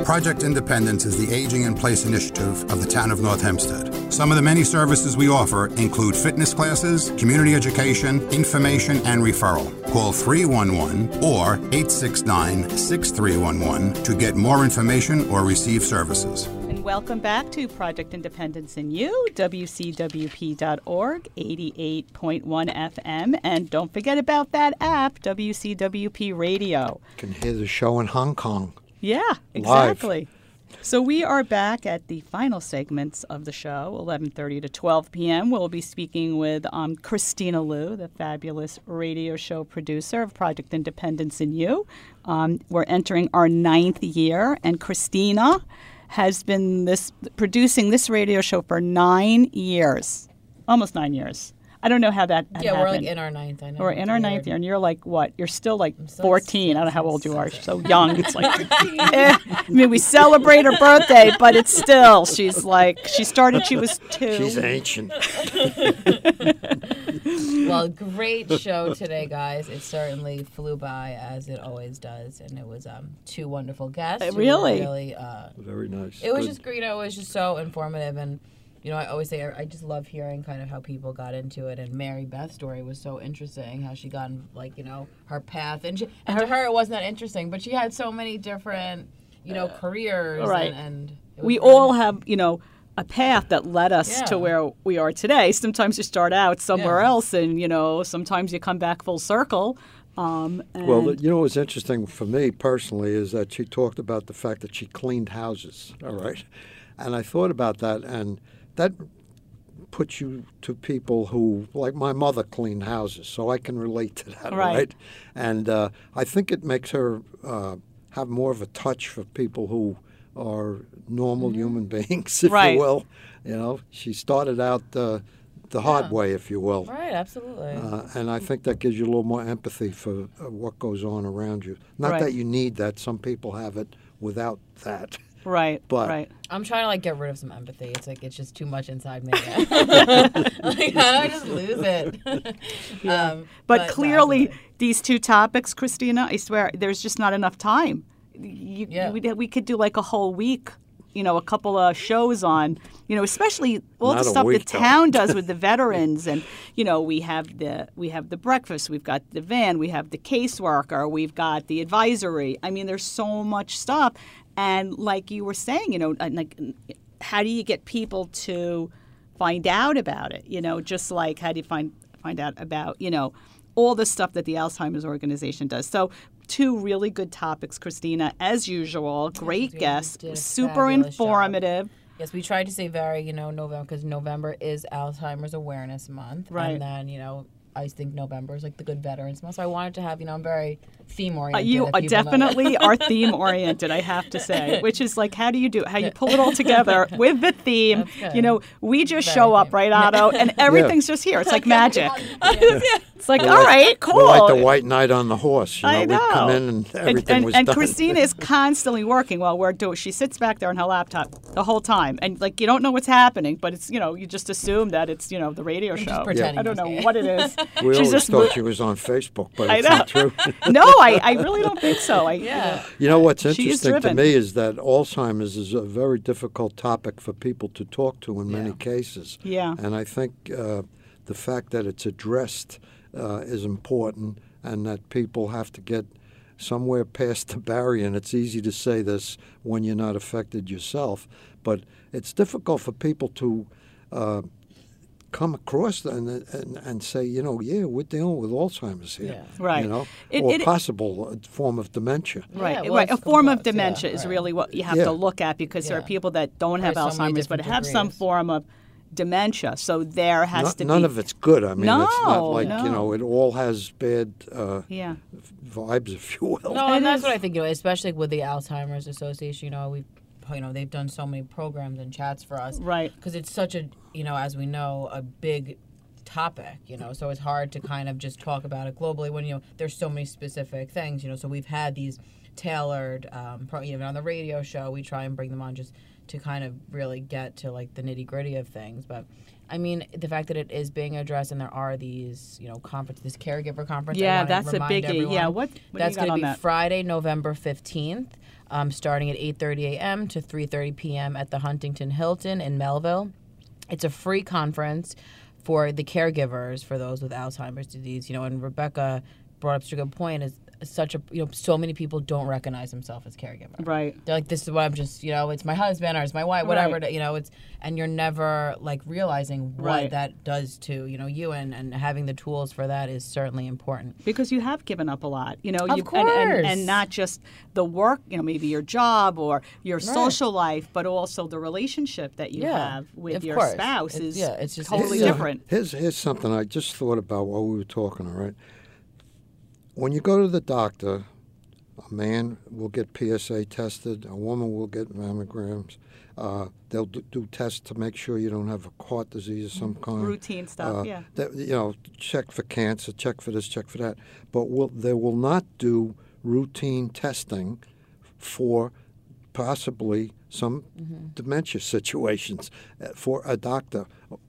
Project Independence is the Aging in Place initiative of the town of North Hempstead. Some of the many services we offer include fitness classes, community education, information, and referral. Call 311 or 869-6311 to get more information or receive services. And welcome back to Project Independence in You, WCWP.org, 88.1 FM. And don't forget about that app, WCWP Radio. You can hear the show in Hong Kong. Yeah, exactly. Live. So we are back at the final segments of the show, 11:30 to 12 p.m. We'll be speaking with Christina Liu, the fabulous radio show producer of Project Independence in You. We're entering our 9th year, and Christina has been producing this radio show for 9 years, almost 9 years. I don't know how that happened. We're like in our 9th. I know. We're in our 9th year, and you're like what? You're still like 14. I don't know how old you are. You're so young. It's like, I mean, we celebrate her birthday, but it's still. She's like, she started. She was 2. She's ancient. Well, great show today, guys. It certainly flew by as it always does, and it was 2 wonderful guests. Really, very nice. It was just great. It was just so informative and. You know, I always say I just love hearing kind of how people got into it. And Mary Beth's story was so interesting, how she got, like, you know, her path. And to her, it wasn't that interesting, but she had so many different, you know, careers. Right. And we all have, you know, a path that led us to where we are today. Sometimes you start out somewhere else and, you know, sometimes you come back full circle. Well, you know what's interesting for me personally is that she talked about the fact that she cleaned houses, all right? And I thought about that, and that puts you to people who, like my mother, cleaned houses, so I can relate to that, right? And I think it makes her have more of a touch for people who are normal human beings, if you will. You know, she started out the hard way, if you will. Right, absolutely. And I think that gives you a little more empathy for what goes on around you. Not that you need that. Some people have it without that. Right, but I'm trying to like get rid of some empathy. It's like it's just too much inside me. Like, how do I just lose it? But clearly, these 2 topics, Christina, I swear, there's just not enough time. We could do like a whole week, you know, a couple of shows on, you know, especially all the stuff the town does with the veterans, and you know, we have the breakfast, we've got the van, we have the caseworker, we've got the advisory. I mean, there's so much stuff. And like you were saying, you know, like how do you get people to find out about it? You know, just like how do you find out about, you know, all the stuff that the Alzheimer's organization does. So 2 really good topics, Christina, as usual. Great guests, super informative. Job. Yes, we tried to say very, you know, November, because November is Alzheimer's Awareness Month. Right. And then, you know, I think November is like the Good Veterans Month. So I wanted to have, you know, I'm very theme-oriented. You definitely are theme-oriented, I have to say, which is like, how do you pull it all together with the theme. You know, we just show up, right, Otto? And everything's just here. It's like magic. It's like, all right, cool. We're like the White Knight on the horse. You know, I know. We come in and everything was done. And Christina is constantly working while we're doing. She sits back there on her laptop the whole time, and like you don't know what's happening, but it's, you know, you just assume that it's, you know, the radio show. I don't know what it is. We always thought she was on Facebook, but it's not true. No, I really don't think so. You know what's interesting to me is that Alzheimer's is a very difficult topic for people to talk to in many cases. Yeah. And I think the fact that it's addressed is important, and that people have to get somewhere past the barrier. And it's easy to say this when you're not affected yourself, but it's difficult for people to come across and say, you know, we're dealing with Alzheimer's here, right? You know, or possible form of dementia, right? A form of dementia is really what you have to look at, because there are people that don't have Alzheimer's but have some form of dementia. So there has to be... None of it's good. I mean, it's not like, you know, it all has bad vibes, if you will. No, and that's what I think, you know, especially with the Alzheimer's Association, you know, they've done so many programs and chats for us. Right. Because it's such a, you know, as we know, a big topic, you know, so it's hard to kind of just talk about it globally when, you know, there's so many specific things, you know, so we've had these tailored. Even on the radio show, we try and bring them on just to kind of really get to like the nitty gritty of things. But I mean, the fact that it is being addressed and there are these, conference, this caregiver conference. Yeah, that's a biggie. Everyone, yeah, what that's going to be Friday, November 15th, starting at 8:30 a.m. to 3:30 p.m. at the Huntington Hilton in Melville. It's a free conference for the caregivers for those with Alzheimer's disease. And Rebecca brought up such a good point, is such a, so many people don't recognize themselves as caregiver. Right. They're like, this is what I'm just, it's my husband or it's my wife, whatever, right. And you're never like realizing what right. that does to, you, and having the tools for that is certainly important. Because you have given up a lot, Of course. And not just the work, maybe your job or your social life, but also the relationship that you have with your spouse it's just totally different. Here's something I just thought about while we were talking, all right? When you go to the doctor, a man will get PSA tested, a woman will get mammograms. They'll do tests to make sure you don't have a heart disease of some kind. Routine stuff, yeah. Check for cancer, check for this, check for that. But they will not do routine testing for possibly some dementia situations for a doctor.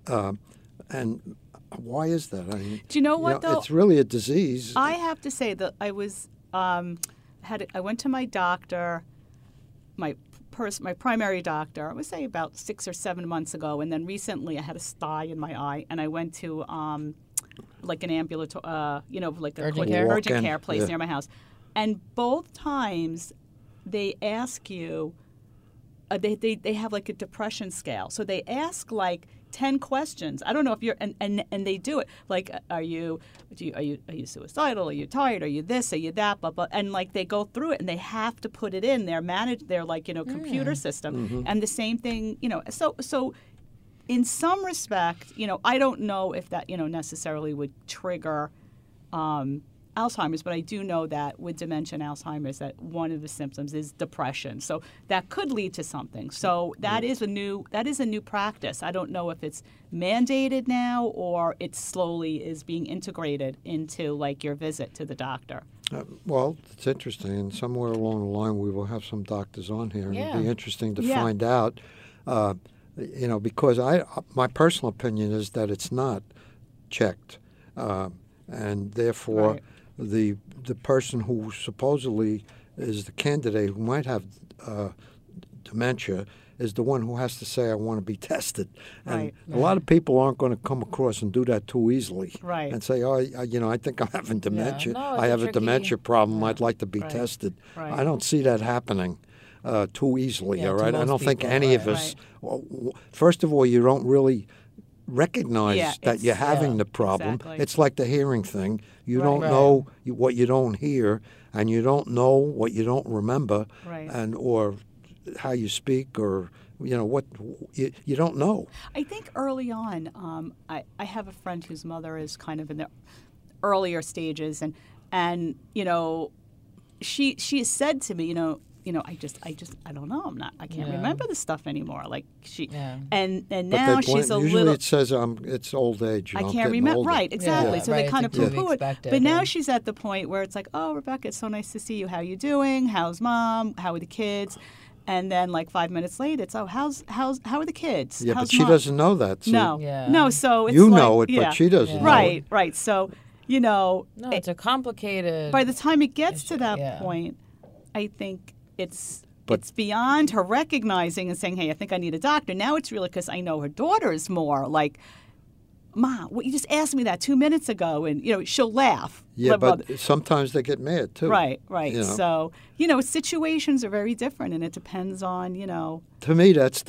And why is that? Do you know what, though? It's really a disease. I have to say that I was I went to my doctor, my primary doctor, I would say about 6 or 7 months ago, and then recently I had a sty in my eye, and I went to like an ambulatory, like a urgent care place near my house, and both times they ask you, they have like a depression scale, so they ask like 10 questions. I don't know if you're, and they do it. Like, are you suicidal? Are you tired? Are you this? Are you that? Blah, blah. And like they go through it and they have to put it in their computer system. Mm-hmm. And the same thing, so in some respect, I don't know if that, necessarily would trigger Alzheimer's, but I do know that with dementia and Alzheimer's that one of the symptoms is depression. So that could lead to something. So that is a new practice. I don't know if it's mandated now or it slowly is being integrated into like your visit to the doctor. Well, it's interesting, and somewhere along the line we will have some doctors on here, and it'll be interesting to find out. Because my personal opinion is that it's not checked, and therefore. Right. The person who supposedly is the candidate who might have dementia is the one who has to say, I want to be tested. And a lot of people aren't going to come across and do that too easily. Right. And say, I think I'm having dementia. No, I have a dementia problem. I'd like to be tested. Right. I don't see that happening too easily, all right? I don't think any of us, first of all, you don't really recognize that you're having the problem. Exactly. It's like the hearing thing. You don't know what you don't hear, and you don't know what you don't remember, and or how you speak, or what you don't know. I think early on, I have a friend whose mother is kind of in the earlier stages, and she has said to me, I don't know. I can't remember the stuff anymore. Like and now she's a little. Usually it says it's old age. I can't remember. Right, exactly. Yeah. So they kind of poo-poo it. But now and she's at the point where it's like, oh, Rebecca, it's so nice to see you. How you doing? How's mom? How are the kids? And then like 5 minutes later, it's how are the kids? Yeah, how's but she mom? doesn't know that. So No. So it's know it, but she doesn't. Right. Right. So no, it's a complicated. By the time it gets to that point, I think it's beyond her recognizing and saying, hey, I think I need a doctor. Now it's really because I know her daughter is more like, Mom, what you just asked me that 2 minutes ago, and she'll laugh. Yeah, but sometimes they get mad too. Right. So situations are very different, and it depends on To me, that's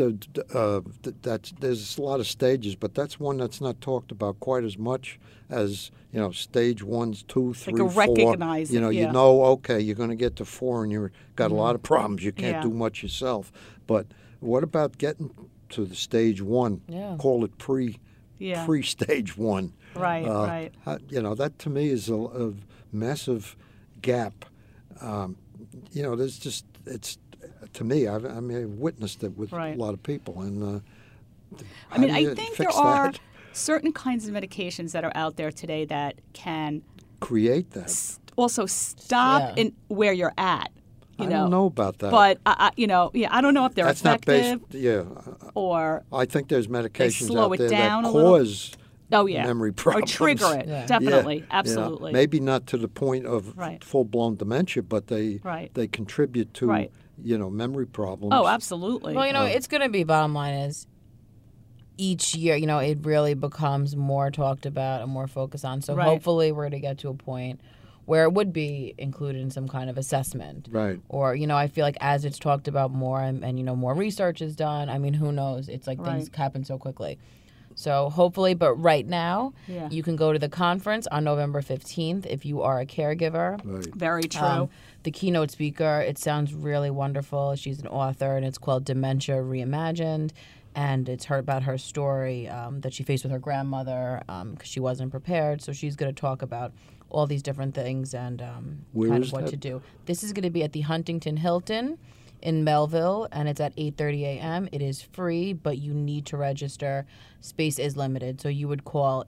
there's a lot of stages, but that's one that's not talked about quite as much as stage 1, 2, 3, like 4. Recognizing, okay, you're going to get to 4, and you've got a lot of problems. You can't do much yourself. But what about getting to the stage 1? Yeah. Call it pre-stage 1. Right. That to me is a massive gap. There's just, it's, to me, I've witnessed it with a lot of people. And I think there are certain kinds of medications that are out there today that can create that. Also stop in where you're at. I don't know about that. But I don't know if they're That's effective. Not based, or I think there's medications slow out there it down that cause memory or problems. trigger it. Definitely, absolutely. Maybe not to the point of full-blown dementia, but they contribute to memory problems. Oh, absolutely. Well, it's going to be, bottom line is, each year, it really becomes more talked about and more focused on. So hopefully we're going to get to a point where it would be included in some kind of assessment. Right. Or, I feel like as it's talked about more and more research is done, I mean, who knows? It's like things happen so quickly. So hopefully, but right now, you can go to the conference on November 15th if you are a caregiver. Right. Very true. The keynote speaker, it sounds really wonderful. She's an author, and it's called Dementia Reimagined. And it's about her story that she faced with her grandmother because she wasn't prepared. So she's going to talk about all these different things and kind of what to do. This is going to be at the Huntington Hilton in Melville, and it's at 8:30 a.m. It is free, but you need to register. Space is limited. So you would call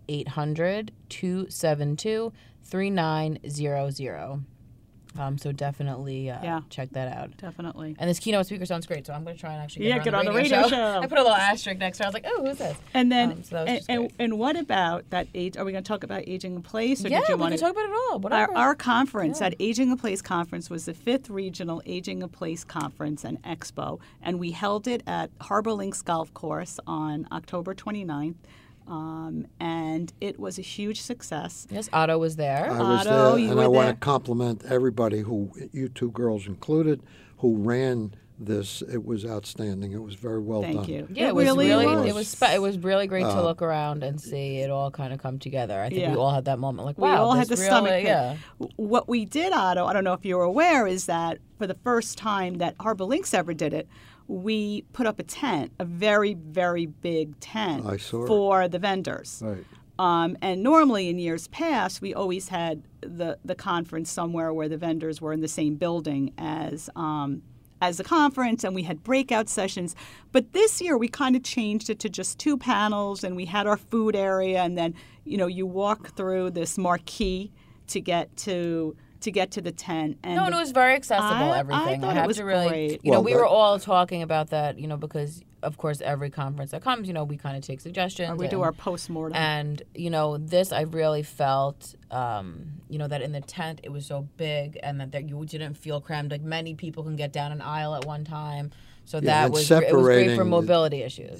800-272-3900. So definitely check that out. Definitely. And this keynote speaker sounds great, so I'm going to try and actually get on the radio show. I put a little asterisk next to her. I was like, oh, who's this? And then, and what about that age? Are we going to talk about Aging in Place? Or Yeah, did you we can talk about it all. Whatever. Our conference, that Aging in Place conference, was the 5th Regional Aging in Place Conference and Expo. And we held it at Harbor Links Golf Course on October 29th. And it was a huge success. Yes, Otto was there. I was there, and I want to compliment everybody, who you two girls included, who ran this. It was outstanding. It was very well done. Thank you. Yeah, it was really it was really great to look around and see it all kind of come together. I think we all had that moment, like, wow, we all had the stomach. Yeah. What we did, Otto, I don't know if you were aware, is that for the first time that Harbor Links ever did it, we put up a tent, a very, very big tent for the vendors. Right. And normally in years past, we always had the conference somewhere where the vendors were in the same building as the conference, and we had breakout sessions. But this year we kind of changed it to just 2 panels, and we had our food area, and then you walk through this marquee to get to the tent. And it was very accessible, everything. I have to really, great. We were all talking about that, because, of course, every conference that comes, we kind of take suggestions. Or we do our postmortem. And, this I really felt, that in the tent it was so big and that you didn't feel crammed. Like, many people can get down an aisle at one time. So it was great for mobility issues.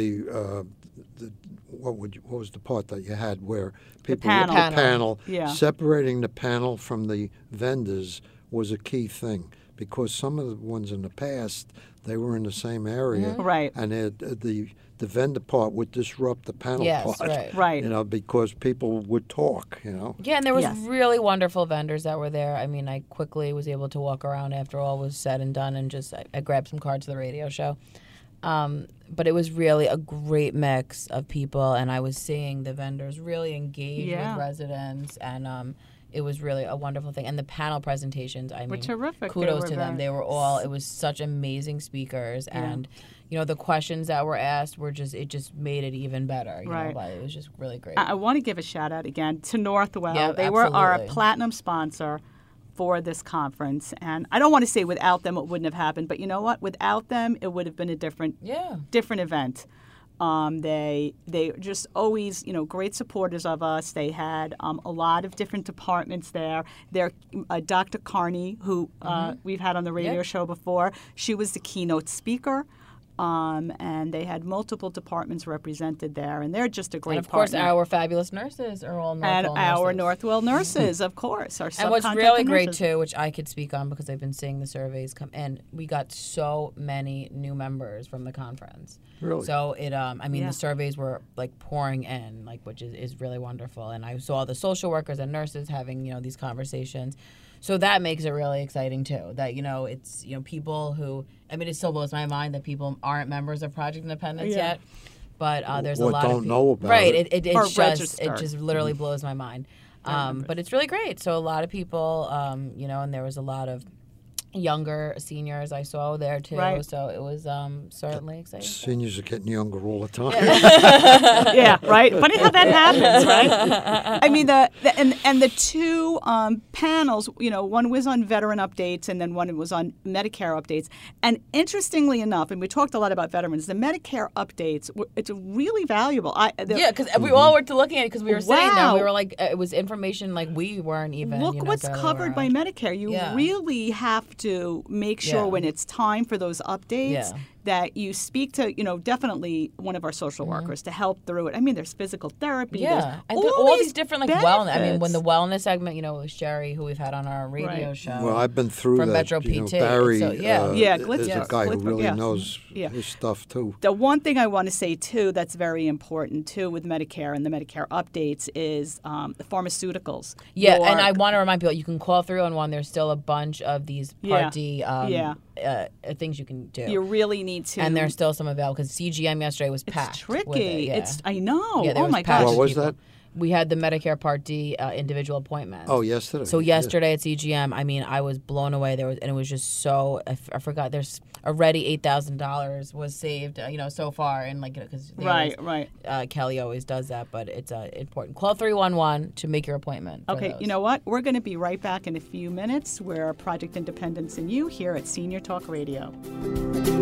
What was the part that you had where people the panel. Separating the panel from the vendors was a key thing, because some of the ones in the past, they were in the same area, right? And the vendor part would disrupt the panel part, right? Because people would talk, Yeah, and there was really wonderful vendors that were there. I mean, I quickly was able to walk around after all was said and done, and I grabbed some cards for the radio show. But it was really a great mix of people, and I was seeing the vendors really engage with residents, and it was really a wonderful thing. And the panel presentations, I mean, terrific. Kudos to them. They were all, it was such amazing speakers, and the questions that were asked it just made it even better. Right. It was just really great. I want to give a shout out again to Northwell. Yeah, they were our platinum sponsor for this conference, and I don't want to say without them it wouldn't have happened, but you know what? Without them, it would have been a different event. They just always, great supporters of us. They had a lot of different departments there. Dr. Carney, who we've had on the radio show before, she was the keynote speaker. And they had multiple departments represented there, and they're just a great partner. And, of course, our fabulous nurses are all Northwell nurses. And our Northwell nurses, of course. Our and what's really great, too, which I could speak on because I've been seeing the surveys come in, we got so many new members from the conference. Really? So, the surveys were, pouring in, which is really wonderful. And I saw the social workers and nurses having, these conversations. So that makes it really exciting, too, that, it's, people who, it still blows my mind that people aren't members of Project Independence yet, but there's a lot of people. don't know about it. It just literally blows my mind. But it's really great. So a lot of people, and there was a lot of younger seniors I saw there too. Right. So it was certainly exciting. Seniors are getting younger all the time. Yeah, right. Funny how that happens, right? I mean, the two panels, one was on veteran updates and then one was on Medicare updates. And interestingly enough, and we talked a lot about veterans, the Medicare updates, it's really valuable. Because we all were looking at it because we were sitting there. We were like, it was information like we weren't even. Look what's covered by Medicare. You really have to make sure when it's time for those updates that you speak to, definitely one of our social workers to help through it. I mean, there's physical therapy. Yeah. And all these different wellness. I mean, when the wellness segment, it was Sherry, who we've had on our radio show. Well, I've been through from that. Metro PT. Barry Glitz, is a guy who really knows his stuff, too. The one thing I want to say, too, that's very important, too, with Medicare and the Medicare updates is the pharmaceuticals. Yeah, and I want to remind people, you can call 311. There's still a bunch of these Part D things you can do. You really need to. And there's still some available because CGM yesterday was packed. It's tricky. I know. Yeah, my gosh. What was that? We had the Medicare Part D individual appointments. Oh, yesterday. So yesterday at CGM, I mean, I was blown away. And it was just so. I forgot. There's already $8,000 was saved. So far, and because Kelly always does that, but it's important. Call 311 to make your appointment. Okay, you know what? We're going to be right back in a few minutes. We're Project Independence and You here at Senior Talk Radio.